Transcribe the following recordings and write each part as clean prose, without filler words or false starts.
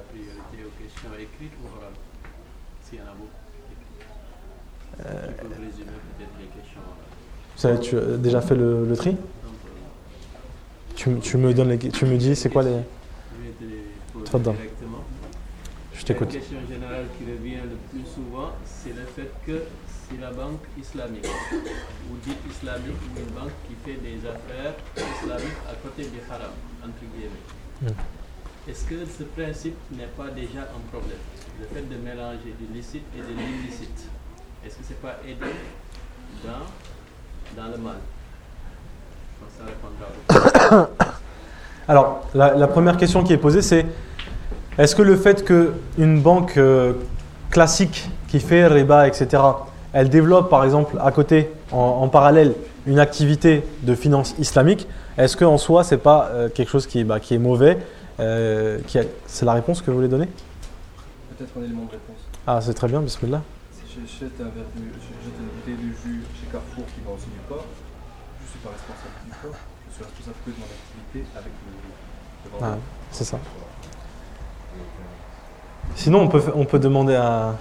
priorité aux questions écrites ou orales, s'il y en a beaucoup. Tu peux résumer peut-être les questions orales. Tu as déjà fait le tri? Tu me dis c'est quoi les... Je vais te les poser Tfaddal. directement. Je t'écoute. La question générale qui revient le plus souvent, c'est le fait que si la banque islamique, ou dite islamique, ou une banque qui fait des affaires islamiques à côté du haram, entre guillemets, est-ce que ce principe n'est pas déjà un problème? Le fait de mélanger du licite et de l'illicite, est-ce que c'est pas aider dans le mal? Je pense que ça répondra beaucoup. Alors, la première question qui est posée, c'est est-ce que le fait qu'une banque classique qui fait riba, etc., elle développe par exemple à côté, en parallèle, une activité de finance islamique, est-ce qu'en soi, ce n'est pas quelque chose qui est mauvais C'est la réponse que vous voulez donner? Peut-être un élément de réponse. Ah, c'est très bien, bismillah. Si j'achète une bouteille de jus chez Carrefour qui vend aussi du porc, je ne suis pas responsable du porc, je suis responsable que de mon activité avec le vendeur. Ah, c'est ça. Sinon, on peut demander à...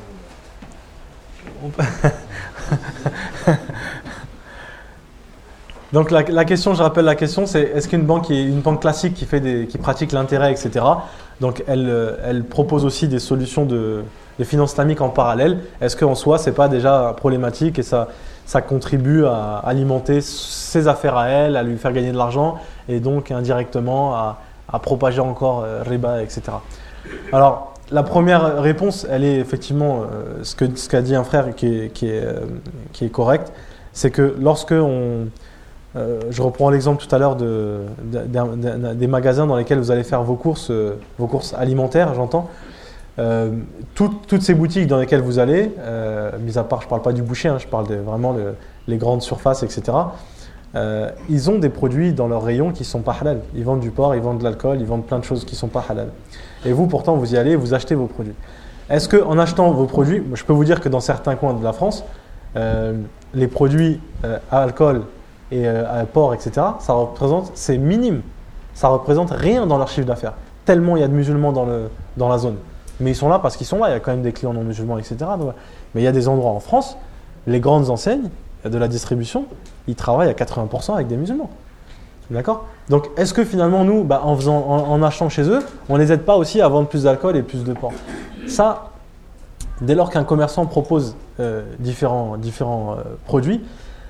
Donc la question, je rappelle la question, c'est est-ce qu'une banque qui est une banque classique qui pratique l'intérêt, etc., donc elle propose aussi des solutions de finance islamique en parallèle, est-ce qu'en soi, c'est pas déjà problématique et ça contribue à alimenter ses affaires à elle, à lui faire gagner de l'argent et donc indirectement à propager encore riba, etc. Alors, la première réponse, elle est effectivement ce qu'a dit un frère qui est correct, c'est que lorsque je reprends l'exemple tout à l'heure des magasins dans lesquels vous allez faire vos courses alimentaires, j'entends. Toutes ces boutiques dans lesquelles vous allez, mis à part, je ne parle pas du boucher, je parle vraiment les grandes surfaces, etc. Ils ont des produits dans leurs rayons qui ne sont pas halal. Ils vendent du porc, ils vendent de l'alcool, ils vendent plein de choses qui ne sont pas halal. Et vous, pourtant, vous y allez, vous achetez vos produits. Est-ce qu'en achetant vos produits, je peux vous dire que dans certains coins de la France, les produits à alcool et à porc, etc., c'est minime. Ça représente rien dans leur chiffre d'affaires. Tellement il y a de musulmans dans la zone. Mais ils sont là parce qu'ils sont là. Il y a quand même des clients non musulmans, etc. Mais il y a des endroits en France, les grandes enseignes de la distribution, ils travaillent à 80% avec des musulmans. D'accord? Donc, est-ce que finalement, nous, en achetant chez eux, on ne les aide pas aussi à vendre plus d'alcool et plus de porc? Ça, dès lors qu'un commerçant propose différents produits,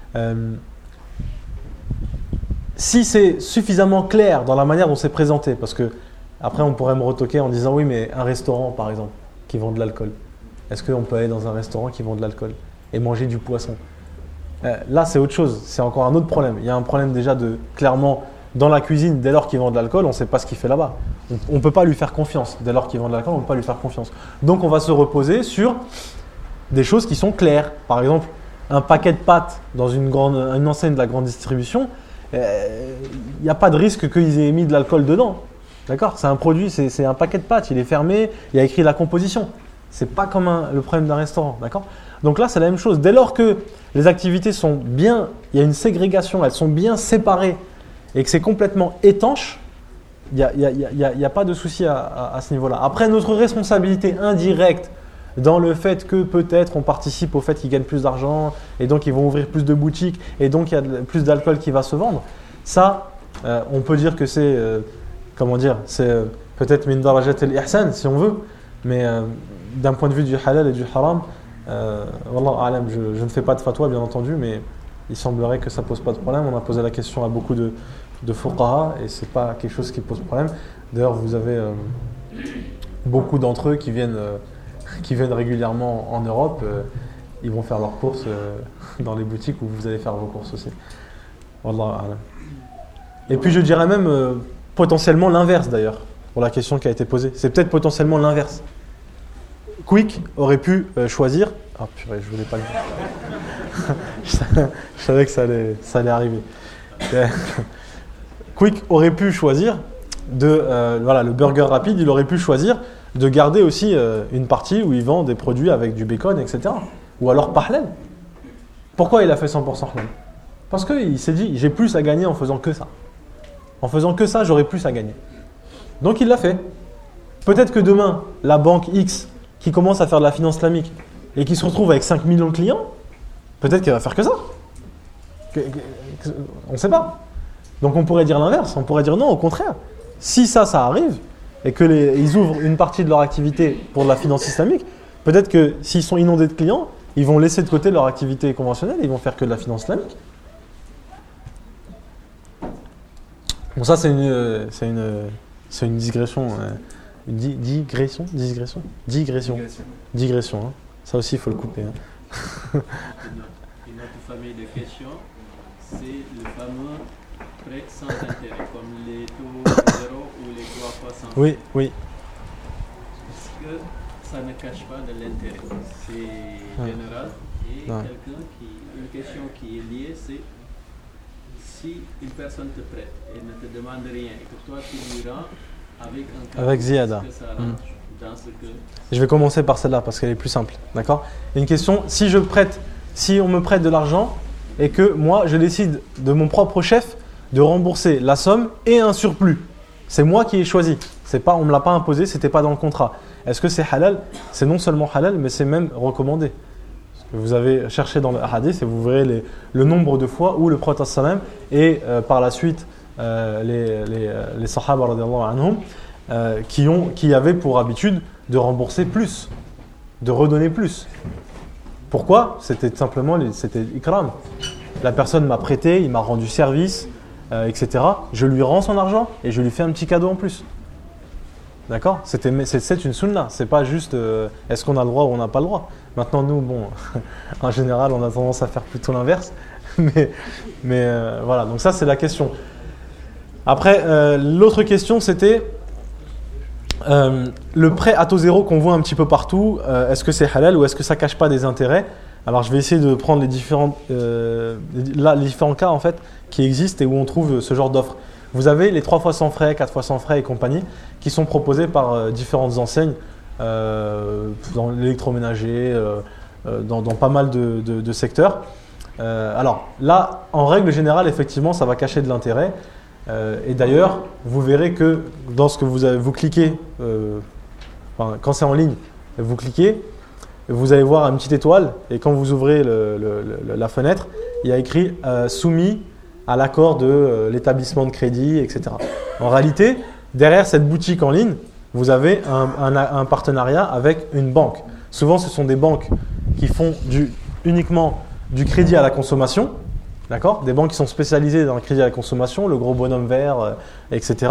si c'est suffisamment clair dans la manière dont c'est présenté, parce que après on pourrait me retoquer en disant oui, mais un restaurant par exemple qui vend de l'alcool, est-ce qu'on peut aller dans un restaurant qui vend de l'alcool et manger du poisson? Là, c'est autre chose, c'est encore un autre problème. Il y a un problème déjà clairement, dans la cuisine, dès lors qu'il vend de l'alcool, on ne sait pas ce qu'il fait là-bas. On ne peut pas lui faire confiance. Dès lors qu'il vend de l'alcool, on ne peut pas lui faire confiance. Donc, on va se reposer sur des choses qui sont claires. Par exemple, un paquet de pâtes dans une enseigne de la grande distribution, il n'y a pas de risque qu'ils aient mis de l'alcool dedans. D'accord? C'est un produit, c'est un paquet de pâtes, il est fermé, il y a écrit la composition. Ce n'est pas comme le problème d'un restaurant. D'accord? Donc là, c'est la même chose. Dès lors que les activités sont bien, il y a une ségrégation, elles sont bien séparées et que c'est complètement étanche, il n'y a pas de souci à ce niveau-là. Après, notre responsabilité indirecte dans le fait que peut-être on participe au fait qu'ils gagnent plus d'argent et donc ils vont ouvrir plus de boutiques et donc il y a plus d'alcool qui va se vendre, ça, on peut dire que c'est, c'est peut-être min darajat al-ihsan si on veut, mais d'un point de vue du halal et du haram, wallahu a'lam, je ne fais pas de fatwa bien entendu, mais il semblerait que ça pose pas de problème. On a posé la question à beaucoup de fuqaha et c'est pas quelque chose qui pose problème. D'ailleurs, vous avez beaucoup d'entre eux qui viennent régulièrement en Europe. Ils vont faire leurs courses dans les boutiques où vous allez faire vos courses aussi. Wallahu a'lam. Et puis je dirais même potentiellement l'inverse d'ailleurs pour la question qui a été posée. C'est peut-être potentiellement l'inverse. Quick aurait pu choisir. Ah purée, je voulais pas le dire. Je savais que ça allait arriver. Quick aurait pu choisir le burger rapide, il aurait pu choisir de garder aussi une partie où il vend des produits avec du bacon, etc. Ou alors pas halal. Pourquoi il a fait 100% halal? Parce qu'il s'est dit, j'ai plus à gagner en faisant que ça. En faisant que ça, j'aurai plus à gagner. Donc il l'a fait. Peut-être que demain, la banque X qui commence à faire de la finance islamique et qui se retrouve avec 5 millions de clients, peut-être qu'elle va faire que ça. On ne sait pas. Donc on pourrait dire l'inverse, on pourrait dire non, au contraire. Si ça arrive et qu'ils ouvrent une partie de leur activité pour de la finance islamique, peut-être que s'ils sont inondés de clients, ils vont laisser de côté leur activité conventionnelle et ils vont faire que de la finance islamique. Bon, ça c'est une digression. Digression. Hein. Ça aussi, il faut le couper. Hein. Une autre famille de questions, c'est le fameux prêt sans intérêt, comme les taux zéro ou les 3 fois sans intérêt. Oui. Est-ce que ça ne cache pas de l'intérêt? C'est général. Et une question qui est liée, c'est si une personne te prête et ne te demande rien et que toi tu lui rends avec Ziyada. Est-ce que ça rentre dans ce que... Je vais commencer par celle-là parce qu'elle est plus simple. D'accord ? Une question, si on me prête de l'argent et que moi je décide de mon propre chef de rembourser la somme et un surplus. C'est moi qui ai choisi. On ne me l'a pas imposé, ce n'était pas dans le contrat. Est-ce que c'est halal ? C'est non seulement halal, mais c'est même recommandé. Vous avez cherché dans le hadith et vous verrez le nombre de fois où le prophète sallam et par la suite les sahaba radiyallahu anhum qui avaient pour habitude de rembourser plus, de redonner plus. Pourquoi ? C'était simplement c'était ikram. La personne m'a prêté, il m'a rendu service, etc. Je lui rends son argent et je lui fais un petit cadeau en plus. D'accord ? C'est une sunna. C'est pas juste est-ce qu'on a le droit ou on n'a pas le droit. Maintenant, nous, en général, on a tendance à faire plutôt l'inverse. Mais voilà, donc ça, c'est la question. Après, l'autre question, c'était le prêt à taux zéro qu'on voit un petit peu partout. Est-ce que c'est halal ou est-ce que ça ne cache pas des intérêts ? Alors, je vais essayer de prendre les différents cas en fait, qui existent et où on trouve ce genre d'offres. Vous avez les 3 fois sans frais, 4 fois sans frais et compagnie qui sont proposés par différentes enseignes dans l'électroménager, dans pas mal de secteurs. Alors là, en règle générale, effectivement, ça va cacher de l'intérêt. Et d'ailleurs, vous verrez que dans ce que vous cliquez, quand c'est en ligne, vous cliquez, vous allez voir une petite étoile et quand vous ouvrez la fenêtre, il y a écrit soumis à l'accord de l'établissement de crédit, etc. En réalité, derrière cette boutique en ligne, vous avez un partenariat avec une banque. Souvent, ce sont des banques qui font uniquement du crédit à la consommation, d'accord ? Des banques qui sont spécialisées dans le crédit à la consommation, le gros bonhomme vert, etc.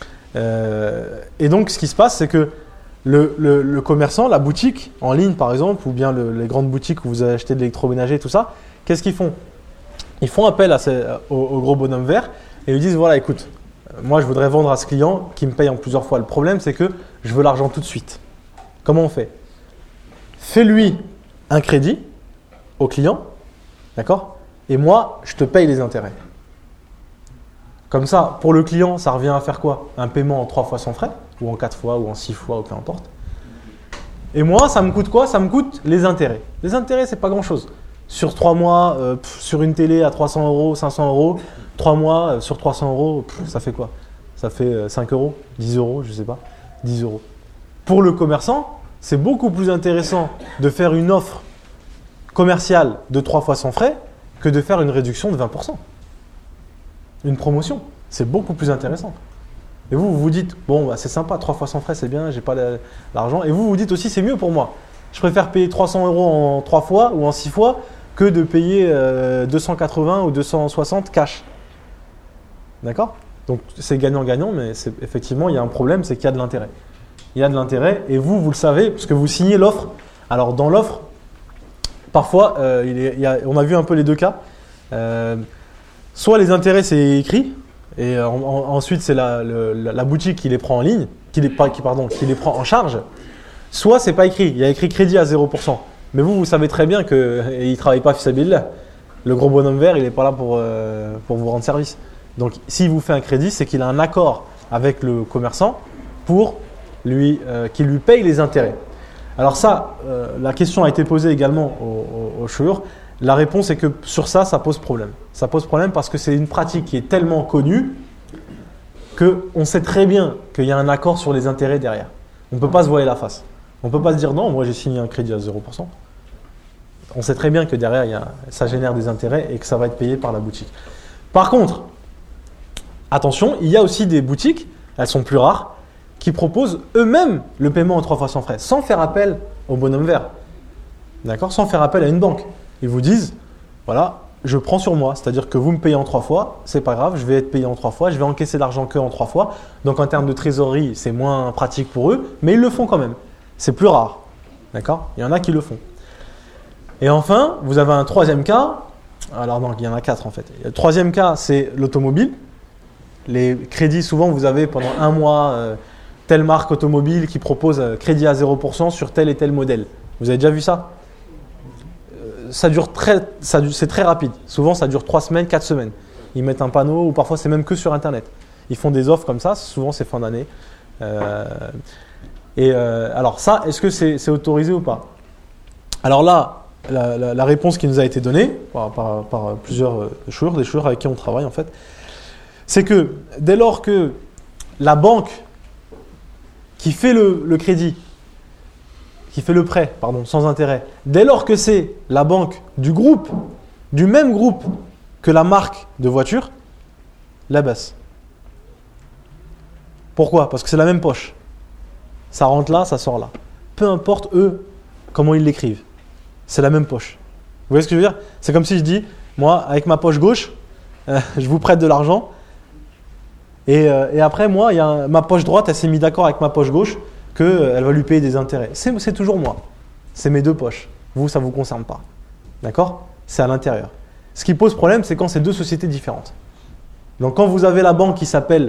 Et donc, ce qui se passe, c'est que le commerçant, la boutique en ligne par exemple, ou bien les grandes boutiques où vous achetez de l'électroménager, tout ça, qu'est-ce qu'ils font ? Ils font appel au gros bonhomme vert et lui disent voilà, écoute, moi je voudrais vendre à ce client qui me paye en plusieurs fois. Le problème, c'est que je veux l'argent tout de suite. Comment on fait ? Fais-lui un crédit au client, d'accord ? Et moi, je te paye les intérêts. Comme ça, pour le client, ça revient à faire quoi ? Un paiement en 3 fois sans frais, ou en 4 fois, ou en 6 fois, ou peu importe. Et moi, ça me coûte quoi ? Ça me coûte les intérêts. Les intérêts, c'est pas grand-chose. Sur 3 mois, sur une télé à 300 €, 500 €, 3 mois sur 300 €, ça fait quoi ? Ça fait 5 €, 10 €, je sais pas, 10 €. Pour le commerçant, c'est beaucoup plus intéressant de faire une offre commerciale de 3 fois sans frais que de faire une réduction de 20%. Une promotion, c'est beaucoup plus intéressant. Et vous vous dites, bon, c'est sympa, 3 fois sans frais, c'est bien, j'ai pas l'argent. Et vous vous dites aussi, c'est mieux pour moi. Je préfère payer 300 € en 3 fois ou en 6 fois que de payer 280 ou 260 cash. D'accord ? Donc c'est gagnant-gagnant, mais effectivement, il y a un problème, c'est qu'il y a de l'intérêt. Il y a de l'intérêt et vous le savez, parce que vous signez l'offre. Alors dans l'offre, parfois, on a vu un peu les deux cas. Soit les intérêts, c'est écrit, et ensuite c'est la boutique qui les prend en ligne, qui les prend en charge. Soit c'est pas écrit, il y a écrit crédit à 0%. Mais vous savez très bien qu'il ne travaille pas fisabilillah. Le gros bonhomme vert, il n'est pas là pour vous rendre service. Donc s'il vous fait un crédit, c'est qu'il a un accord avec le commerçant pour qu'il lui paye les intérêts. Alors ça, la question a été posée également au shur. La réponse est que sur ça pose problème. Ça pose problème parce que c'est une pratique qui est tellement connue qu'on sait très bien qu'il y a un accord sur les intérêts derrière. On ne peut pas se voiler la face. On ne peut pas se dire non, moi j'ai signé un crédit à 0%. On sait très bien que derrière, ça génère des intérêts et que ça va être payé par la boutique. Par contre, attention, il y a aussi des boutiques, elles sont plus rares, qui proposent eux-mêmes le paiement en 3 fois sans frais, sans faire appel au bonhomme vert. D'accord ? Sans faire appel à une banque. Ils vous disent, voilà, je prends sur moi, c'est-à-dire que vous me payez en 3 fois, c'est pas grave, je vais être payé en 3 fois, je vais encaisser l'argent que en 3 fois. Donc en termes de trésorerie, c'est moins pratique pour eux, mais ils le font quand même. C'est plus rare. D'accord ? Il y en a qui le font. Et enfin, vous avez un troisième cas. Alors non, il y en a 4 en fait. Le troisième cas, c'est l'automobile. Les crédits, souvent, vous avez pendant un mois telle marque automobile qui propose crédit à 0% sur tel et tel modèle. Vous avez déjà vu ça ? C'est très rapide. Souvent, ça dure 3 semaines, 4 semaines. Ils mettent un panneau ou parfois, c'est même que sur Internet. Ils font des offres comme ça. Souvent, c'est fin d'année. Alors ça, est-ce que c'est autorisé ou pas ? Alors là, la réponse qui nous a été donnée par plusieurs choueurs, des choueurs avec qui on travaille en fait, c'est que dès lors que la banque qui fait le crédit, qui fait le prêt, sans intérêt, dès lors que c'est la banque du même groupe que la marque de voiture, la baisse. Pourquoi ? Parce que c'est la même poche. Ça rentre là, ça sort là. Peu importe eux comment ils l'écrivent. C'est la même poche. Vous voyez ce que je veux dire ? C'est comme si je dis, moi, avec ma poche gauche, je vous prête de l'argent. Et après, moi, ma poche droite, elle s'est mise d'accord avec ma poche gauche qu'elle va lui payer des intérêts. C'est toujours moi. C'est mes 2 poches. Vous, ça ne vous concerne pas. D'accord ? C'est à l'intérieur. Ce qui pose problème, c'est quand c'est 2 sociétés différentes. Donc, quand vous avez la banque qui s'appelle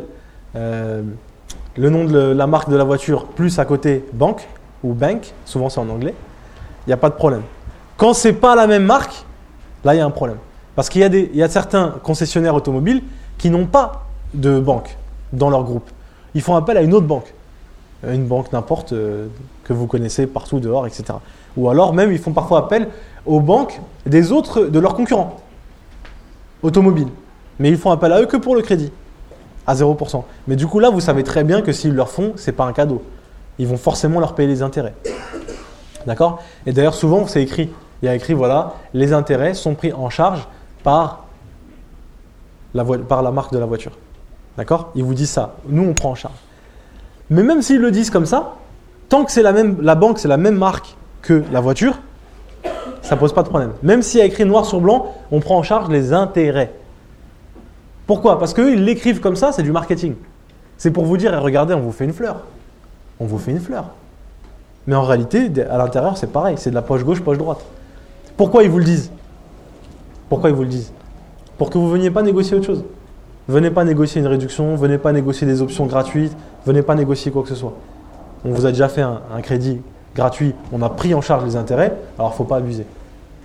le nom de la marque de la voiture, plus à côté banque ou bank, souvent c'est en anglais, il n'y a pas de problème. Quand ce n'est pas la même marque, là il y a un problème. Parce qu'il y a certains concessionnaires automobiles qui n'ont pas de banque dans leur groupe. Ils font appel à une autre banque. Une banque n'importe que vous connaissez partout dehors, etc. Ou alors même ils font parfois appel aux banques de leurs concurrents automobiles. Mais ils font appel à eux que pour le crédit, à 0%. Mais du coup là, vous savez très bien que s'ils leur font, ce n'est pas un cadeau. Ils vont forcément leur payer les intérêts. D'accord ? Et d'ailleurs, souvent, c'est écrit. Il y a écrit, voilà, les intérêts sont pris en charge par la marque de la voiture. D'accord ? Ils vous disent ça. Nous, on prend en charge. Mais même s'ils le disent comme ça, tant que c'est la banque, c'est la même marque que la voiture, ça ne pose pas de problème. Même s'il y a écrit noir sur blanc, on prend en charge les intérêts. Pourquoi ? Parce qu'eux, ils l'écrivent comme ça, c'est du marketing. C'est pour vous dire, regardez, on vous fait une fleur. On vous fait une fleur. Mais en réalité, à l'intérieur, c'est pareil. C'est de la poche gauche, poche droite. Pourquoi ils vous le disent ? Pourquoi ils vous le disent ? Pour que vous ne veniez pas négocier autre chose. Venez pas négocier une réduction, venez pas négocier des options gratuites, venez pas négocier quoi que ce soit. On vous a déjà fait un crédit gratuit, on a pris en charge les intérêts, alors il ne faut pas abuser. D'accord ?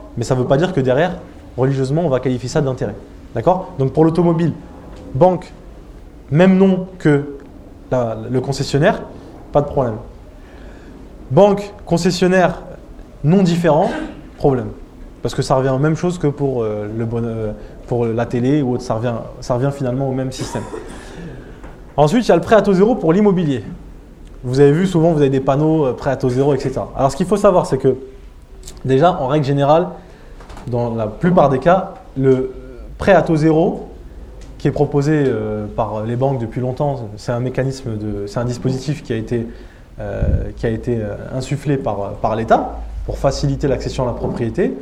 Mais ça ne veut pas dire que derrière, religieusement, on va qualifier ça d'intérêt. D'accord ? Donc pour l'automobile, banque, même nom que le concessionnaire, pas de problème. Banque, concessionnaire, nom différent, problème. Parce que ça revient à la même chose que pour la télé ou autre, ça revient finalement au même système. Ensuite, il y a le prêt à taux zéro pour l'immobilier. Vous avez vu, souvent, vous avez des panneaux prêt à taux zéro, etc. Alors, ce qu'il faut savoir, c'est que déjà, en règle générale, dans la plupart des cas, le prêt à taux zéro, qui est proposé par les banques depuis longtemps, c'est un dispositif qui a été insufflé par l'État pour faciliter l'accession à la propriété.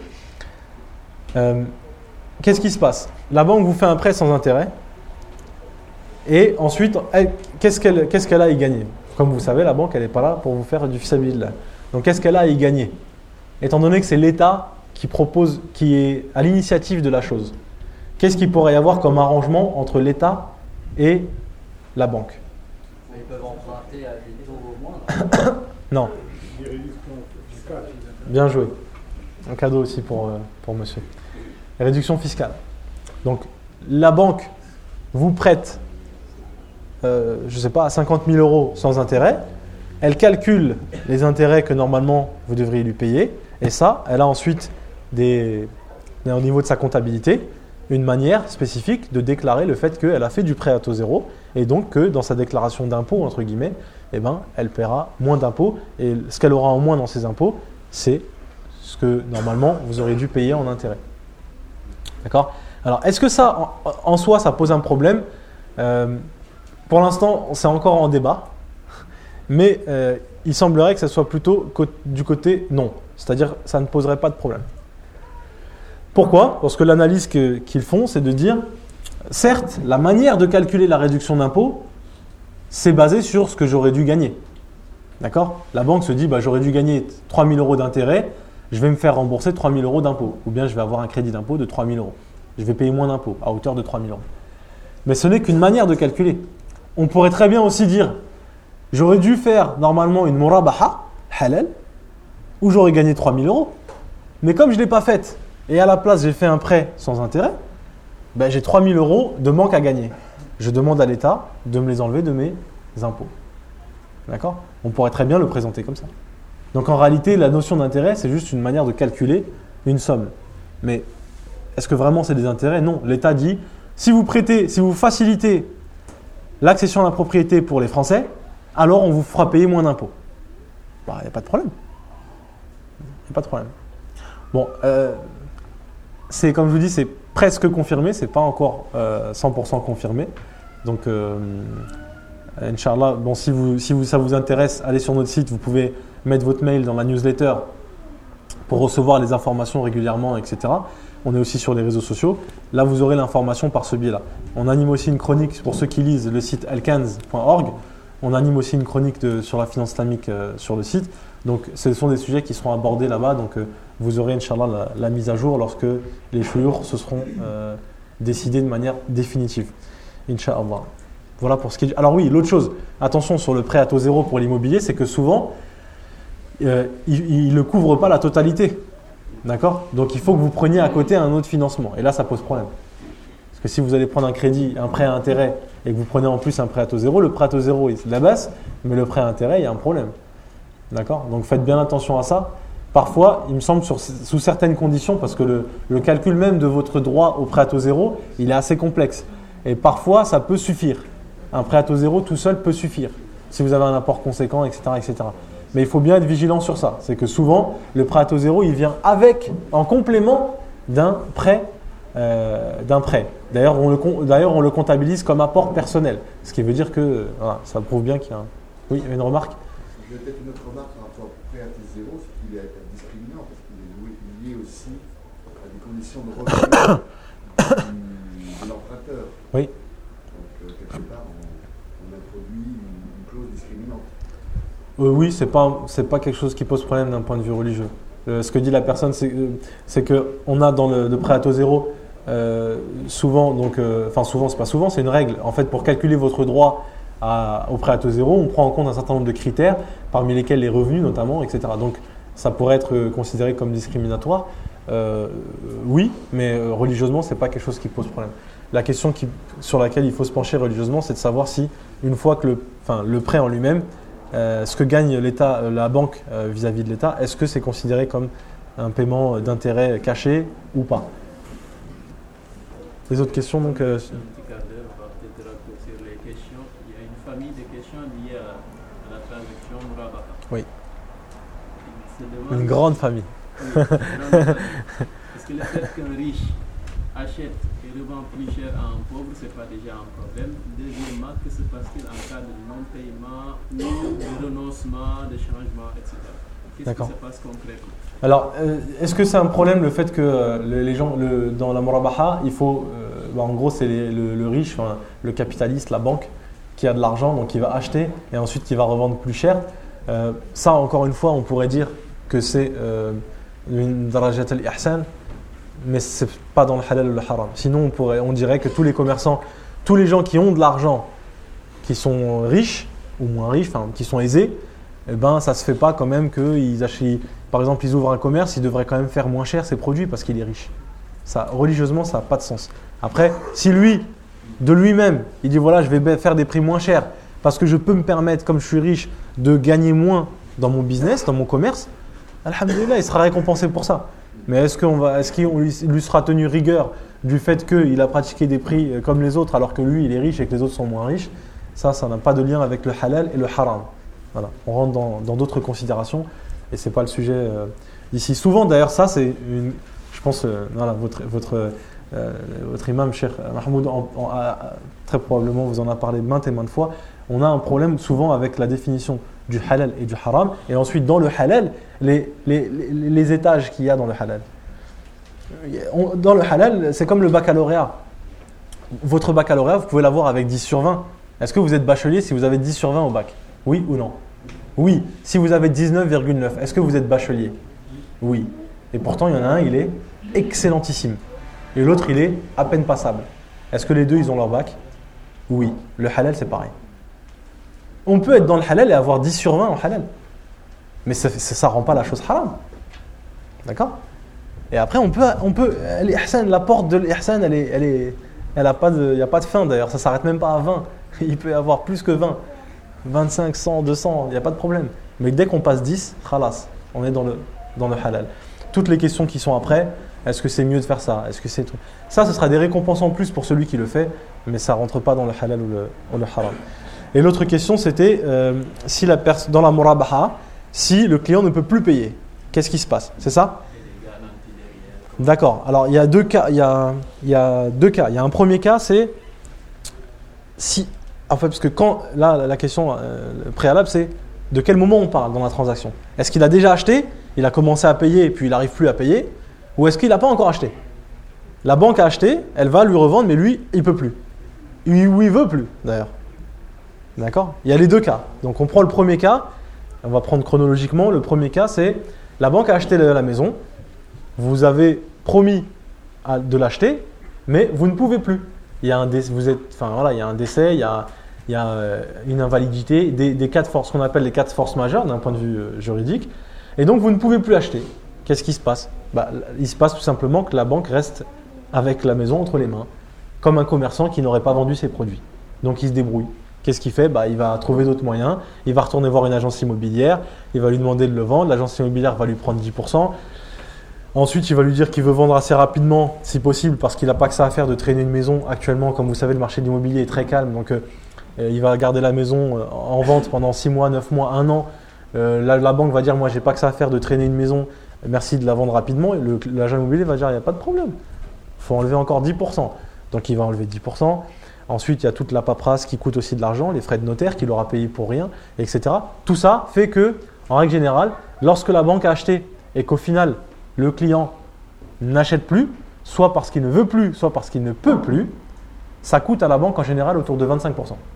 Qu'est-ce qui se passe ? La banque vous fait un prêt sans intérêt et ensuite, qu'est-ce qu'elle a à y gagner ? Comme vous savez, la banque, elle n'est pas là pour vous faire du fisabilillah. Donc, qu'est-ce qu'elle a à y gagner ? Étant donné que c'est l'État qui est à l'initiative de la chose, qu'est-ce qu'il pourrait y avoir comme arrangement entre l'État et la banque ? Ils peuvent emprunter à des taux moindres. Non. Bien joué. Un cadeau aussi pour monsieur. Réduction fiscale. Donc, la banque vous prête, je ne sais pas, 50 000 € sans intérêt. Elle calcule les intérêts que normalement vous devriez lui payer. Et ça, elle a ensuite, au niveau de sa comptabilité, une manière spécifique de déclarer le fait qu'elle a fait du prêt à taux zéro. Et donc que dans sa déclaration d'impôt, entre guillemets, eh ben, elle paiera moins d'impôts. Et ce qu'elle aura en moins dans ses impôts, c'est ce que normalement vous aurez dû payer en intérêt. D'accord ? Alors, est-ce que ça, en soi, ça pose un problème ? Pour l'instant, c'est encore en débat, mais il semblerait que ça soit plutôt du côté non. C'est-à-dire que ça ne poserait pas de problème. Pourquoi ? Parce que l'analyse qu'ils font, c'est de dire, certes, la manière de calculer la réduction d'impôt, c'est basé sur ce que j'aurais dû gagner. D'accord ? La banque se dit, j'aurais dû gagner 3 000 euros d'intérêt, je vais me faire rembourser 3 000 euros d'impôt. Ou bien je vais avoir un crédit d'impôt de 3 000 euros. Je vais payer moins d'impôt à hauteur de 3 000 euros. Mais ce n'est qu'une manière de calculer. On pourrait très bien aussi dire, j'aurais dû faire normalement une murabaha, halal, où j'aurais gagné 3 000 euros. Mais comme je ne l'ai pas faite, et à la place j'ai fait un prêt sans intérêt, j'ai 3 000 euros de manque à gagner. Je demande à l'État de me les enlever de mes impôts. D'accord ? On pourrait très bien le présenter comme ça. Donc en réalité, la notion d'intérêt, c'est juste une manière de calculer une somme. Mais est-ce que vraiment c'est des intérêts ? Non. L'État dit, si vous facilitez l'accession à la propriété pour les Français, alors on vous fera payer moins d'impôts. Il n'y a pas de problème. Il n'y a pas de problème. Bon, c'est comme je vous dis, c'est presque confirmé, c'est pas encore 100% confirmé. Donc, Inch'Allah, bon, si ça vous intéresse, allez sur notre site, vous pouvez mettre votre mail dans la newsletter pour recevoir les informations régulièrement, etc. On est aussi sur les réseaux sociaux. Là, vous aurez l'information par ce biais-là. On anime aussi une chronique pour ceux qui lisent le site alkanz.org. On anime aussi une chronique sur la finance islamique sur le site. Donc, ce sont des sujets qui seront abordés là-bas. Donc, vous aurez, Inch'Allah, la mise à jour lorsque les chouyours se seront décidés de manière définitive. Inch'Allah. Voilà pour ce qui est. Alors oui, l'autre chose, attention sur le prêt à taux zéro pour l'immobilier, c'est que souvent, il ne couvre pas la totalité. D'accord ? Donc, il faut que vous preniez à côté un autre financement. Et là, ça pose problème. Parce que si vous allez prendre un crédit, un prêt à intérêt, et que vous prenez en plus un prêt à taux zéro, le prêt à taux zéro, c'est de la baisse, mais le prêt à intérêt, il y a un problème. D'accord ? Donc, faites bien attention à ça. Parfois, il me semble, sous certaines conditions, parce que le calcul même de votre droit au prêt à taux zéro, il est assez complexe. Et parfois, ça peut suffire. Un prêt à taux zéro tout seul peut suffire, si vous avez un apport conséquent, etc., etc. Mais il faut bien être vigilant sur ça. C'est que souvent, le prêt à taux zéro, il vient en complément d'un prêt. D'ailleurs, on le comptabilise comme apport personnel. Ce qui veut dire que ça prouve bien qu'il y a Oui, une remarque ? J'ai peut-être une autre remarque par rapport au prêt à taux zéro, c'est qu'il est discriminant parce qu'il est lié aussi à des conditions de revenu de l'emprunteur. Oui. Donc, quelque part, on introduit une clause discriminante. Oui, c'est pas quelque chose qui pose problème d'un point de vue religieux. Ce que dit la personne, c'est qu'on a dans le prêt à taux zéro, souvent, c'est pas souvent, c'est une règle. En fait, pour calculer votre droit au prêt à taux zéro, on prend en compte un certain nombre de critères, parmi lesquels les revenus notamment, etc. Donc, ça pourrait être considéré comme discriminatoire. Oui, mais religieusement, c'est pas quelque chose qui pose problème. La question sur laquelle il faut se pencher religieusement, c'est de savoir si, une fois que le prêt en lui-même, ce que gagne l'État, la banque vis-à-vis de l'État, est-ce que c'est considéré comme un paiement d'intérêt caché ou pas ? Les autres questions donc Un petit quart d'heure, on va peut-être raccourcir les questions. Il y a une famille de questions liées à la transaction Murabaha. Oui. Il se demande- Une grande famille. Oui, une grande famille. Est-ce que le fait qu'un riche achète et revend plus cher à un pauvre, ce n'est pas déjà un problème? Deuxièmement, que se passe-t-il en cas de non-paiement ou de renoncement, de changement, etc. Qu'est-ce D'accord. qui se passe concrètement? Alors, est-ce que c'est un problème le fait que les gens, dans la Murabaha, il faut, en gros, c'est le riche, le capitaliste, la banque, qui a de l'argent, donc qui va acheter et ensuite qui va revendre plus cher. Ça, encore une fois, on pourrait dire que c'est une darajat al-ihsan, mais ce n'est pas dans le halal ou le haram. Sinon, on dirait que tous les commerçants, tous les gens qui ont de l'argent, qui sont riches ou moins riches, qui sont aisés, ça ne se fait pas quand même qu'ils achètent. Par exemple, ils ouvrent un commerce, ils devraient quand même faire moins cher ses produits parce qu'il est riche. Ça, religieusement, ça n'a pas de sens. Après, si lui, de lui-même, il dit voilà, je vais faire des prix moins chers parce que je peux me permettre, comme je suis riche, de gagner moins dans mon business, dans mon commerce, alhamdoulilah, il sera récompensé pour ça. Mais est-ce qu'il lui sera tenu rigueur du fait qu'il a pratiqué des prix comme les autres alors que lui, il est riche et que les autres sont moins riches? Ça n'a pas de lien avec le halal et le haram. Voilà. On rentre dans d'autres considérations et c'est pas le sujet ici. Souvent d'ailleurs ça c'est une, je pense voilà, votre imam Cheikh Mahmoud très probablement vous en a parlé maintes et maintes fois. On a un problème souvent avec la définition du halal et du haram et ensuite dans le halal les étages qu'il y a dans le halal. Dans le halal c'est comme le baccalauréat. Votre baccalauréat vous pouvez l'avoir avec 10 sur 20. Est-ce que vous êtes bachelier si vous avez 10 sur 20 au bac? Oui ou non? Oui. Si vous avez 19,9, est-ce que vous êtes bachelier? Oui. Et pourtant, il y en a un, il est excellentissime. Et l'autre, il est à peine passable. Est-ce que les deux, ils ont leur bac? Oui. Le halal, c'est pareil. On peut être dans le halal et avoir 10 sur 20 en halal. Mais ça ne rend pas la chose haram. D'accord? Et après, on peut l'ihsan, la porte de l'ihsan, il n'y a pas de fin d'ailleurs. Ça ne s'arrête même pas à 20. Il peut y avoir plus que 20. 25, 100, 200, il n'y a pas de problème. Mais dès qu'on passe 10, khalas, on est dans le halal. Toutes les questions qui sont après, est-ce que c'est mieux de faire ça? Est-ce que c'est tout? Ça, ce sera des récompenses en plus pour celui qui le fait, mais ça ne rentre pas dans le halal ou le haram. Et l'autre question, c'était si dans la murabaha, si le client ne peut plus payer, qu'est-ce qui se passe? C'est ça? D'accord. Alors, il y a deux cas. Il y a deux cas. Il y a un premier cas, c'est si... En fait, parce que là, la question préalable, c'est de quel moment on parle dans la transaction. Est-ce qu'il a déjà acheté, il a commencé à payer et puis il n'arrive plus à payer, ou est-ce qu'il n'a pas encore acheté? La banque a acheté, elle va lui revendre, mais lui, il ne peut plus. Ou il ne veut plus, d'ailleurs. D'accord? Il y a les deux cas. Donc, on prend le premier cas, on va prendre chronologiquement. Le premier cas, c'est la banque a acheté la maison, vous avez promis de l'acheter, mais vous ne pouvez plus. Il y a un décès, il y a un décès, il y a une invalidité, des cas de force, ce qu'on appelle les cas de force majeure d'un point de vue juridique. Et donc, vous ne pouvez plus acheter. Qu'est-ce qui se passe? Il se passe tout simplement que la banque reste avec la maison entre les mains, comme un commerçant qui n'aurait pas vendu ses produits. Donc, il se débrouille. Qu'est-ce qu'il fait? Il va trouver d'autres moyens. Il va retourner voir une agence immobilière. Il va lui demander de le vendre. L'agence immobilière va lui prendre 10%. Ensuite, il va lui dire qu'il veut vendre assez rapidement, si possible, parce qu'il n'a pas que ça à faire de traîner une maison. Actuellement, comme vous savez, le marché de l'immobilier est très calme. Donc, il va garder la maison en vente pendant 6 mois, 9 mois, 1 an. La banque va dire, moi, j'ai pas que ça à faire de traîner une maison. Merci de la vendre rapidement. Et l'agent immobilier va dire, il n'y a pas de problème. Il faut enlever encore 10%. Donc, il va enlever 10%. Ensuite, il y a toute la paperasse qui coûte aussi de l'argent, les frais de notaire qu'il aura payé pour rien, etc. Tout ça fait que, en règle générale, lorsque la banque a acheté et qu'au final, le client n'achète plus, soit parce qu'il ne veut plus, soit parce qu'il ne peut plus, ça coûte à la banque en général autour de 25%.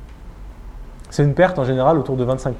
C'est une perte en général autour de 25%.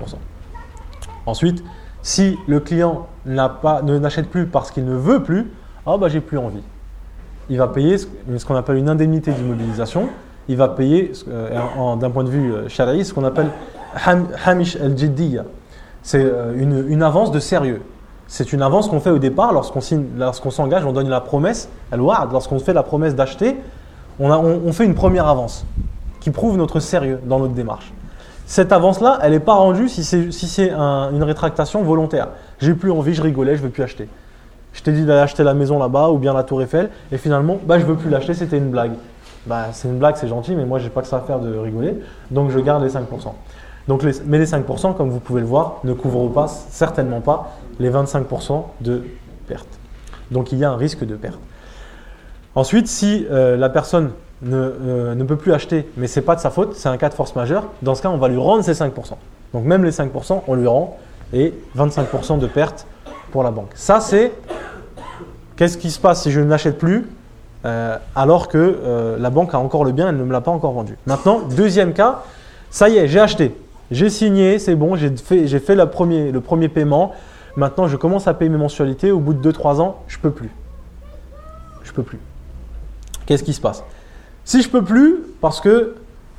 Ensuite, si le client n'achète plus parce qu'il ne veut plus, j'ai plus envie. Il va payer ce qu'on appelle une indemnité d'immobilisation. Il va payer, d'un point de vue shari'i, ce qu'on appelle hamish al-jiddiya. C'est une avance de sérieux. C'est une avance qu'on fait au départ lorsqu'on s'engage, on donne la promesse, al-wa'd, lorsqu'on fait la promesse d'acheter, on fait une première avance qui prouve notre sérieux dans notre démarche. Cette avance-là, elle n'est pas rendue si c'est une rétractation volontaire. J'ai plus envie, je rigolais, je ne veux plus acheter. Je t'ai dit d'aller acheter la maison là-bas ou bien la Tour Eiffel et finalement, je ne veux plus l'acheter, c'était une blague. C'est une blague, c'est gentil, mais moi, je n'ai pas que ça à faire de rigoler, donc je garde les 5%. Mais les 5%, comme vous pouvez le voir, ne couvrent pas, certainement pas, les 25% de perte. Donc, il y a un risque de perte. Ensuite, si la personne ne peut plus acheter, mais ce n'est pas de sa faute, c'est un cas de force majeure, dans ce cas, on va lui rendre ces 5%. Donc, même les 5%, on lui rend, et 25% de perte pour la banque. Ça, c'est qu'est-ce qui se passe si je n'achète plus alors que la banque a encore le bien, elle ne me l'a pas encore vendu. Maintenant, deuxième cas, ça y est, j'ai acheté. J'ai signé, c'est bon, j'ai fait le premier paiement. Maintenant, je commence à payer mes mensualités. Au bout de 2-3 ans, je ne peux plus. Je ne peux plus. Qu'est-ce qui se passe? Si je ne peux plus, parce que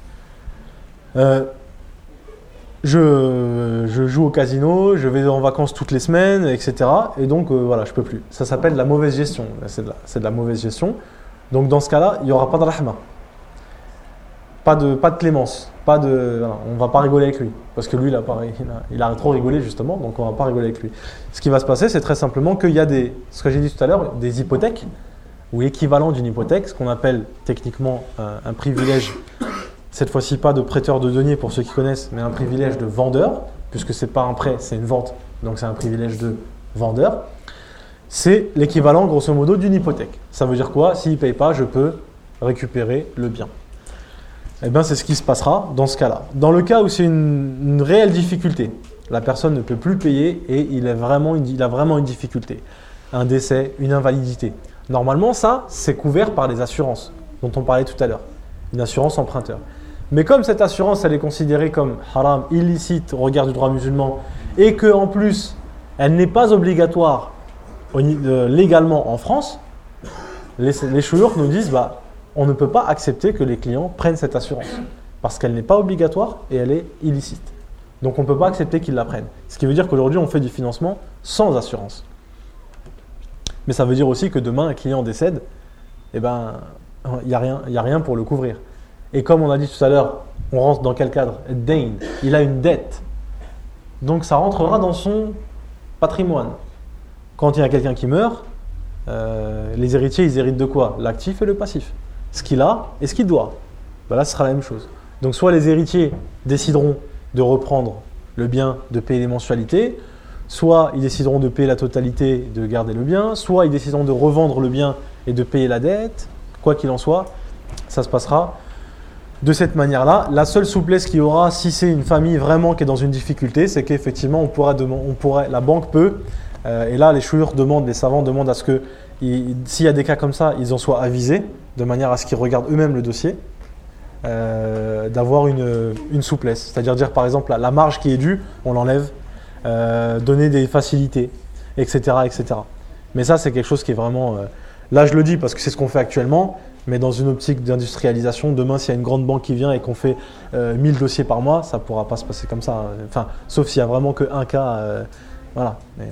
je joue au casino, je vais en vacances toutes les semaines, etc. Et donc, je ne peux plus. Ça s'appelle la mauvaise gestion. C'est de la mauvaise gestion. Donc, dans ce cas-là, il n'y aura pas de rahma. Pas de clémence. On ne va pas rigoler avec lui. Parce que lui, il a trop rigolé justement, donc on ne va pas rigoler avec lui. Ce qui va se passer, c'est très simplement qu'il y a ce que j'ai dit tout à l'heure, des hypothèques, ou l'équivalent d'une hypothèque, ce qu'on appelle techniquement un privilège, cette fois-ci pas de prêteur de deniers pour ceux qui connaissent, mais un privilège de vendeur, puisque ce n'est pas un prêt, c'est une vente, donc c'est un privilège de vendeur, c'est l'équivalent grosso modo d'une hypothèque. Ça veut dire quoi? S'il ne paye pas, je peux récupérer le bien. Eh bien, c'est ce qui se passera dans ce cas-là. Dans le cas où c'est une réelle difficulté, la personne ne peut plus payer et il a vraiment une difficulté, un décès, une invalidité. Normalement, ça, c'est couvert par les assurances dont on parlait tout à l'heure, une assurance emprunteur. Mais comme cette assurance, elle est considérée comme haram, illicite au regard du droit musulman, et qu'en plus, elle n'est pas obligatoire légalement en France, les chouyours nous disent on ne peut pas accepter que les clients prennent cette assurance parce qu'elle n'est pas obligatoire et elle est illicite. Donc on ne peut pas accepter qu'ils la prennent. Ce qui veut dire qu'aujourd'hui, on fait du financement sans assurance. Mais ça veut dire aussi que demain, un client décède, il n'y a rien pour le couvrir. Et comme on a dit tout à l'heure, on rentre dans quel cadre? Dain, il a une dette. Donc ça rentrera dans son patrimoine. Quand il y a quelqu'un qui meurt, les héritiers, ils héritent de quoi? L'actif et le passif. Ce qu'il a et ce qu'il doit. Là, ce sera la même chose. Donc soit les héritiers décideront de reprendre le bien, de payer les mensualités, soit ils décideront de payer la totalité, de garder le bien, soit ils décideront de revendre le bien et de payer la dette. Quoi qu'il en soit, ça se passera de cette manière-là. La seule souplesse qu'il y aura, si c'est une famille vraiment qui est dans une difficulté, c'est qu'effectivement, la banque peut, et là les chouyours demandent, les savants demandent à ce que, s'il y a des cas comme ça, ils en soient avisés, de manière à ce qu'ils regardent eux-mêmes le dossier, d'avoir une souplesse. C'est-à-dire dire par exemple, la marge qui est due, on l'enlève, donner des facilités, etc., etc. Mais ça, c'est quelque chose qui est vraiment... là, je le dis parce que c'est ce qu'on fait actuellement, mais dans une optique d'industrialisation, demain, s'il y a une grande banque qui vient et qu'on fait 1000 dossiers par mois, ça ne pourra pas se passer comme ça. Enfin, sauf s'il n'y a vraiment qu'un cas. Voilà. Mais,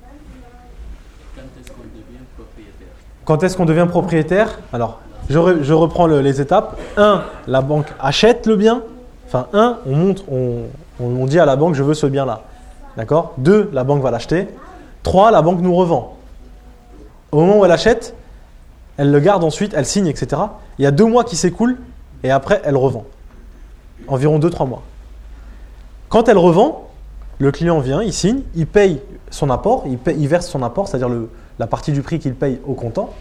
Quand est-ce qu'on devient propriétaire? quand est-ce qu'on devient propriétaire? Alors, je reprends les étapes. 1, la banque achète le bien. Enfin, 1, on dit à la banque, je veux ce bien-là. D'accord? 2, la banque va l'acheter. 3, la banque nous revend. Au moment où elle achète, elle le garde ensuite, elle signe, etc. Il y a 2 mois qui s'écoulent et après, elle revend. Environ 2-3 mois. Quand elle revend, le client vient, il signe, il paye son apport, il verse son apport, c'est-à-dire la partie du prix qu'il paye au comptant.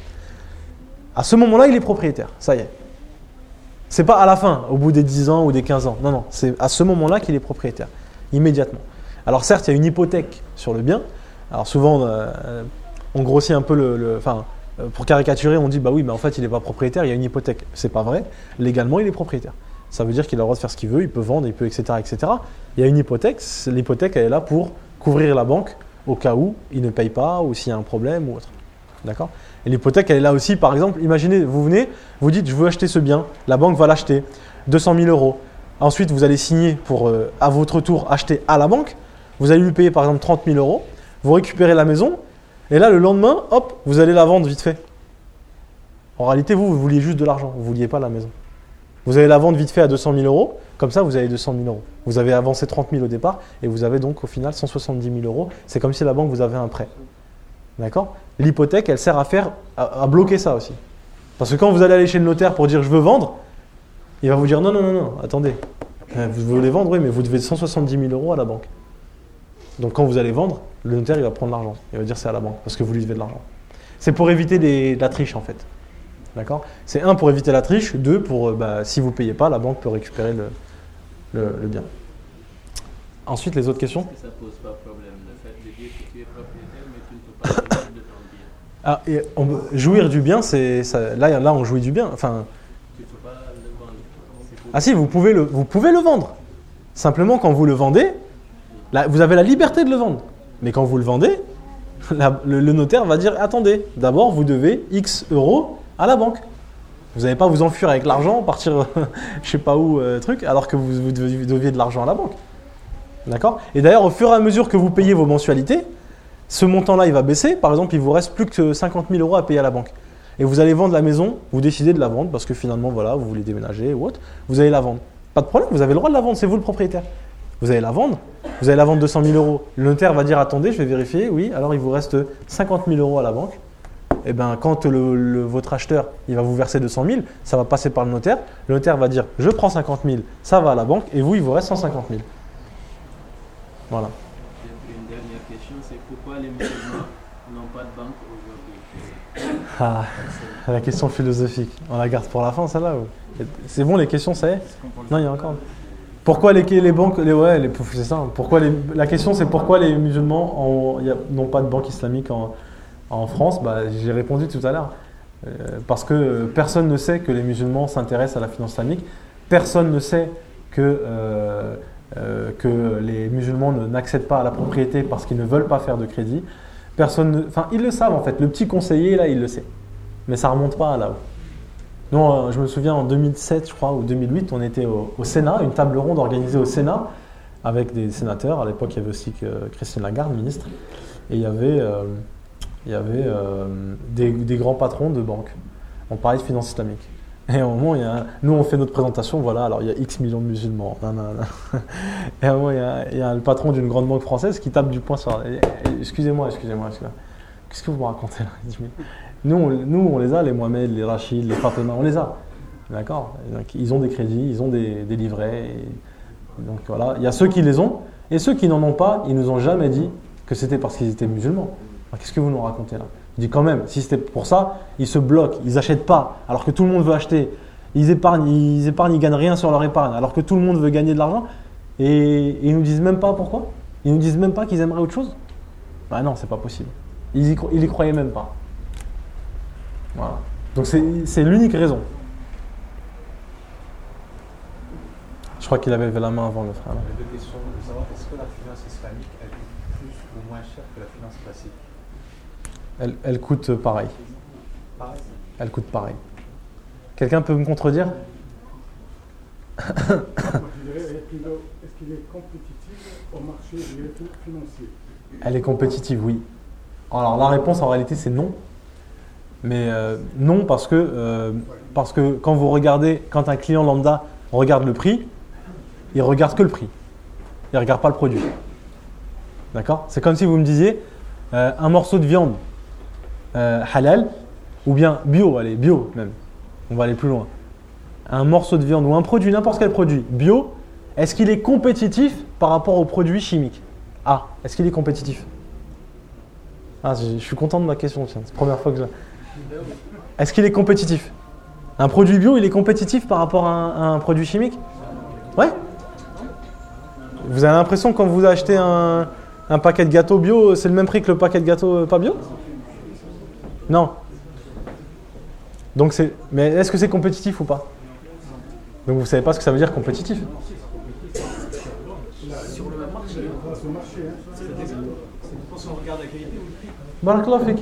À ce moment-là, il est propriétaire. Ça y est. C'est pas à la fin, au bout des 10 ans ou des 15 ans. Non, non, c'est à ce moment-là qu'il est propriétaire. Immédiatement. Alors certes, il y a une hypothèque sur le bien. Alors souvent, on grossit un peu pour caricaturer, on dit bah oui, mais en fait, il n'est pas propriétaire, il y a une hypothèque. C'est pas vrai. Légalement, il est propriétaire. Ça veut dire qu'il a le droit de faire ce qu'il veut, il peut vendre, il peut, etc., etc. Il y a une hypothèque. L'hypothèque, elle est là pour couvrir la banque au cas où il ne paye pas ou s'il y a un problème ou autre. D'accord? Et l'hypothèque, elle est là aussi, par exemple, imaginez, vous venez, vous dites, je veux acheter ce bien, la banque va l'acheter, 200 000 €. Ensuite, vous allez signer pour, à votre tour, acheter à la banque. Vous allez lui payer, par exemple, 30 000 €. Vous récupérez la maison. Et là, le lendemain, hop, vous allez la vendre vite fait. En réalité, vous vouliez juste de l'argent. Vous ne vouliez pas la maison. Vous allez la vendre vite fait à 200 000 €. Comme ça, vous avez 200 000 €. Vous avez avancé 30 000 au départ. Et vous avez donc, au final, 170 000 €. C'est comme si la banque vous avait un prêt. D'accord? L'hypothèque, elle sert à bloquer ça aussi. Parce que quand vous allez aller chez le notaire pour dire je veux vendre, il va vous dire non, attendez. Vous voulez vendre, oui, mais vous devez 170 000 € à la banque. Donc quand vous allez vendre, le notaire il va prendre l'argent. Il va dire c'est à la banque parce que vous lui devez de l'argent. C'est pour éviter de la triche en fait. D'accord? C'est 1 pour éviter la triche, 2 pour si vous ne payez pas, la banque peut récupérer le bien. Ensuite, les autres questions? Est-ce que ça ne pose pas problème le fait de dire que tu es propriétaire mais tu ne peux pas jouir de ton bien? Jouir du bien, là on jouit du bien. Enfin, Tu ne peux pas le vendre. ah si, vous pouvez le vendre. Simplement quand vous le vendez, là, vous avez la liberté de le vendre. Mais quand vous le vendez, le notaire va dire attendez, d'abord vous devez X € à la banque. Vous n'allez pas vous enfuir avec l'argent, partir je sais pas où, alors que vous deviez de l'argent à la banque. D'accord? Et d'ailleurs, au fur et à mesure que vous payez vos mensualités, ce montant-là, il va baisser. Par exemple, il vous reste plus que 50 000 € à payer à la banque. Et vous allez vendre la maison, vous décidez de la vendre parce que finalement, voilà, vous voulez déménager ou autre. Vous allez la vendre. Pas de problème, vous avez le droit de la vendre, c'est vous le propriétaire. Vous allez la vendre 200 000 €. Le notaire va dire attendez, je vais vérifier. Oui, alors il vous reste 50 000 € à la banque. Et bien, quand votre acheteur il va vous verser 200 000, ça va passer par le notaire. Le notaire va dire je prends 50 000, ça va à la banque et vous, il vous reste 150 000. Voilà. Et puis une dernière question, c'est pourquoi les musulmans n'ont pas de banque aujourd'hui? Ah, la question philosophique. On la garde pour la fin, celle-là ou... C'est bon, les questions, ça y est? Non, il y a encore. Pourquoi les banques... c'est ça. La question, c'est pourquoi les musulmans n'ont pas de banque islamique en France? J'ai répondu tout à l'heure. Parce que personne ne sait que les musulmans s'intéressent à la finance islamique. Personne ne sait que les musulmans n'accèdent pas à la propriété parce qu'ils ne veulent pas faire de crédit. Ils le savent en fait. Le petit conseiller, là, il le sait. Mais ça ne remonte pas là-haut. Non, je me souviens en 2007, je crois, ou 2008, on était au Sénat, une table ronde organisée au Sénat avec des sénateurs. À l'époque, il y avait aussi Christine Lagarde, ministre. Et il y avait des grands patrons de banques. On parlait de finance islamique. Et à un moment, nous, on fait notre présentation, voilà, alors il y a X millions de musulmans. Et à un moment, il y a le patron d'une grande banque française qui tape du poing sur... Excusez-moi. Qu'est-ce que vous me racontez là? Il dit, nous, on les a, les Mohamed, les Rachid, les Fatima, on les a. D'accord? Donc, ils ont des crédits, ils ont des livrets. Donc voilà, il y a ceux qui les ont, et ceux qui n'en ont pas, ils nous ont jamais dit que c'était parce qu'ils étaient musulmans. Alors, qu'est-ce que vous nous racontez là? Je dis quand même, si c'était pour ça, ils se bloquent, ils n'achètent pas, alors que tout le monde veut acheter. Ils épargnent, ils gagnent rien sur leur épargne, alors que tout le monde veut gagner de l'argent. Et ils nous disent même pas pourquoi. Ils nous disent même pas qu'ils aimeraient autre chose. Bah non, c'est pas possible. Ils y croyaient même pas. Voilà. Donc c'est l'unique raison. Je crois qu'il avait levé la main avant le frère. Deux questions de savoir est-ce que la finance islamique elle coûte plus ou moins cher que la finance classique? Elle coûte pareil. Pareil. Elle coûte pareil. Quelqu'un peut me contredire? Je dirais, est-ce qu'il est compétitif au marché financier? Elle est compétitive, oui. Alors la réponse en réalité c'est non. Mais non parce que quand vous regardez, quand un client lambda regarde le prix, il regarde que le prix. Il ne regarde pas le produit. D'accord? C'est comme si vous me disiez un morceau de viande halal ou bien bio, allez, bio même. On va aller plus loin. Un morceau de viande ou un produit, n'importe quel produit bio, est-ce qu'il est compétitif par rapport aux produits chimiques? Ah, est-ce qu'il est compétitif? Ah, je suis content de ma question, tiens, c'est la première fois que je... Est-ce qu'il est compétitif? Un produit bio, il est compétitif par rapport à un produit chimique? Ouais. Vous avez l'impression que quand vous achetez un paquet de gâteaux bio, c'est le même prix que le paquet de gâteaux pas bio? Non. Donc mais est-ce que c'est compétitif ou pas? Donc vous ne savez pas ce que ça veut dire compétitif? Sur le même marché, si on regarde la qualité ou le prix. Barakallahu fik.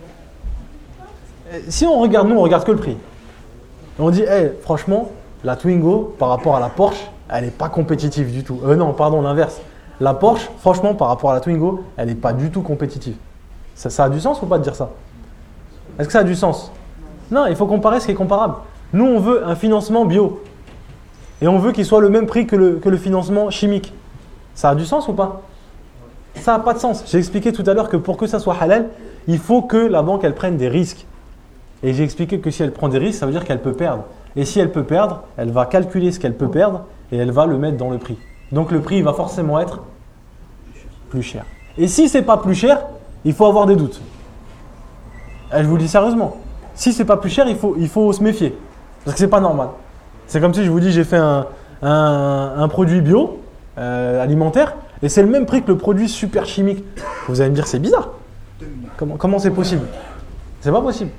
Si on regarde, nous on regarde que le prix. Et on dit, franchement, la Twingo par rapport à la Porsche, elle n'est pas compétitive du tout. Non, pardon, l'inverse. La Porsche, franchement, par rapport à la Twingo, elle n'est pas du tout compétitive. Ça a du sens ou pas de dire ça? Est-ce que ça a du sens? Non, il faut comparer ce qui est comparable. Nous, on veut un financement bio. Et on veut qu'il soit le même prix que le financement chimique. Ça a du sens ou pas? Ça n'a pas de sens. J'ai expliqué tout à l'heure que pour que ça soit halal, il faut que la banque elle prenne des risques. Et j'ai expliqué que si elle prend des risques, ça veut dire qu'elle peut perdre. Et si elle peut perdre, elle va calculer ce qu'elle peut perdre et elle va le mettre dans le prix. Donc le prix va forcément être plus cher. Et si c'est pas plus cher, il faut avoir des doutes. Je vous le dis sérieusement. Si c'est pas plus cher, il faut se méfier. Parce que c'est pas normal. C'est comme si je vous dis j'ai fait un produit bio alimentaire et c'est le même prix que le produit super chimique. Vous allez me dire c'est bizarre. Comment c'est possible? C'est pas possible.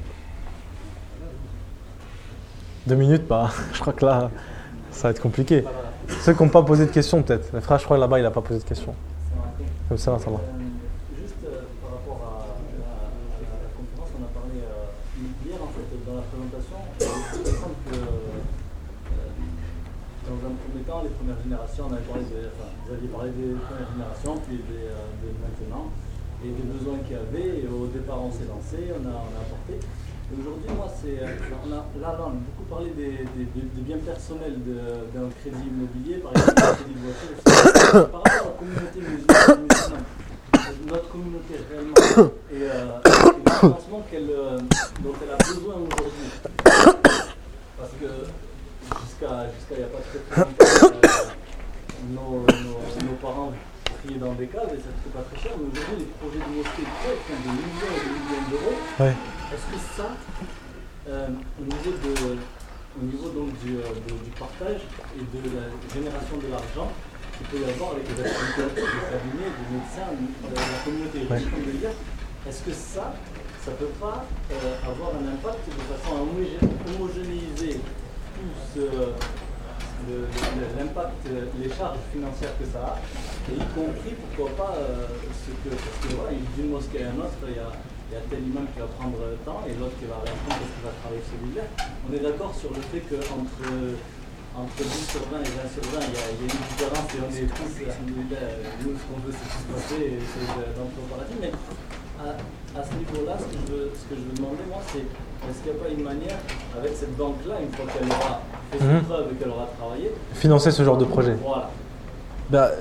2 minutes, pas. Je crois que là, ça va être compliqué. Ceux qui n'ont pas posé de questions, peut-être. Le frère, je crois que là-bas, il n'a pas posé de questions. Comme ça, ça va. Juste par rapport à la conférence, on a parlé hier, en fait, dans la présentation. Il me semble que dans un premier temps, les premières générations, vous aviez parlé des premières générations, puis de maintenant, et des besoins qu'il y avait. Et au départ, on s'est lancé, on a apporté. Aujourd'hui, moi, on a beaucoup parlé des biens personnels d'un crédit immobilier, par exemple, un crédit de voiture, etc. Par rapport à la communauté musulmane, notre communauté réellement, et le financement dont elle a besoin aujourd'hui. Parce que jusqu'à il n'y a pas très longtemps, nos parents trier dans des caves et ça ne coûte pas très cher. Mais aujourd'hui, les projets de mosquées font des millions et des millions d'euros. Ouais. Est-ce que ça, au niveau donc du partage et de la génération de l'argent qu'il peut y avoir avec les activités des infirmiers, des médecins, de la communauté religieux, est-ce que ça ne peut pas avoir un impact de façon à homogénéiser tout l'impact, les charges financières que ça a, et y compris, pourquoi pas, parce que voilà, d'une mosquée à une autre, il y a tel imam qui va prendre temps et l'autre qui va rien prendre parce qu'il va travailler celui-là. On est d'accord sur le fait qu'entre 10 sur 20 et 20 sur 20, il y a une différence et on est tous, nous, ce qu'on veut, c'est tout se passer et c'est d'entrer au paradis. Mais à ce niveau-là, ce que je veux demander, moi, c'est est-ce qu'il n'y a pas une manière, avec cette banque-là, une fois qu'elle aura fait ses preuves et qu'elle aura travaillé, financer ce genre de projet. Voilà. Bah,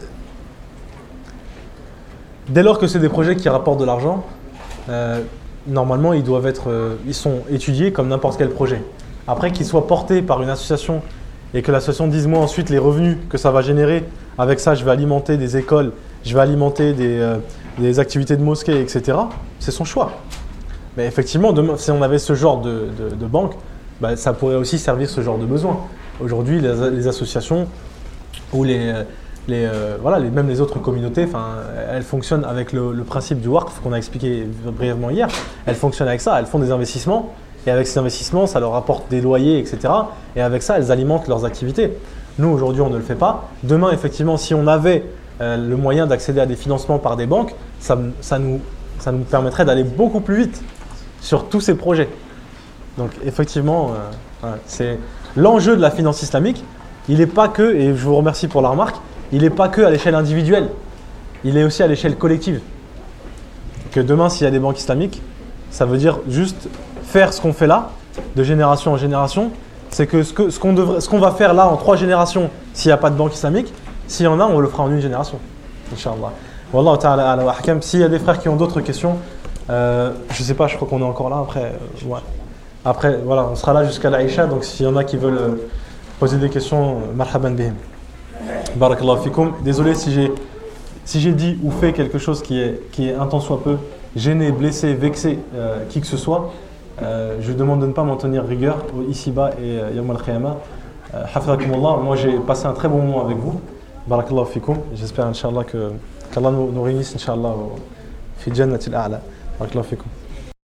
dès lors que c'est des projets qui rapportent de l'argent, normalement ils sont étudiés comme n'importe quel projet. Après qu'ils soient portés par une association et que l'association dise moi ensuite les revenus que ça va générer, avec ça je vais alimenter des écoles, je vais alimenter des activités de mosquée, etc. C'est son choix. Mais effectivement, demain, si on avait ce genre de banque, bah, ça pourrait aussi servir ce genre de besoin. Aujourd'hui, les associations ou même les autres communautés, elles fonctionnent avec le principe du waqf qu'on a expliqué brièvement hier. Elles fonctionnent avec ça, elles font des investissements et avec ces investissements, ça leur apporte des loyers, etc. Et avec ça, elles alimentent leurs activités. Nous, aujourd'hui, on ne le fait pas. Demain, effectivement, si on avait le moyen d'accéder à des financements par des banques, ça nous permettrait d'aller beaucoup plus vite sur tous ces projets. Donc effectivement, c'est l'enjeu de la finance islamique. Il n'est pas que, et je vous remercie pour la remarque, il n'est pas que à l'échelle individuelle, il est aussi à l'échelle collective. Que demain, s'il y a des banques islamiques, ça veut dire juste faire ce qu'on fait là, de génération en génération. C'est que ce qu'on va faire là en 3 générations, s'il n'y a pas de banque islamique, s'il y en a, on le fera en 1 génération. Inch'Allah. Wallahu ta'ala ala wa ahkam. S'il y a des frères qui ont d'autres questions, je sais pas, je crois qu'on est encore là après. Ouais. Après, voilà, on sera là jusqu'à l'Aïcha, donc s'il y en a qui veulent poser des questions, marhaban bihim. Barakallahu fikoum. Désolé si j'ai dit ou fait quelque chose qui est un tant soit peu gêné, blessé, vexé qui que ce soit. Je demande de ne pas m'en tenir rigueur ici-bas et Yawm al-Qiyamah. Hafidhakumullah, moi j'ai passé un très bon moment avec vous. Barakallahu fikoum. J'espère, Inch'Allah, qu'Allah nous réunisse, Inch'Allah, fi jannatil a'la. Barakallahu fikoum.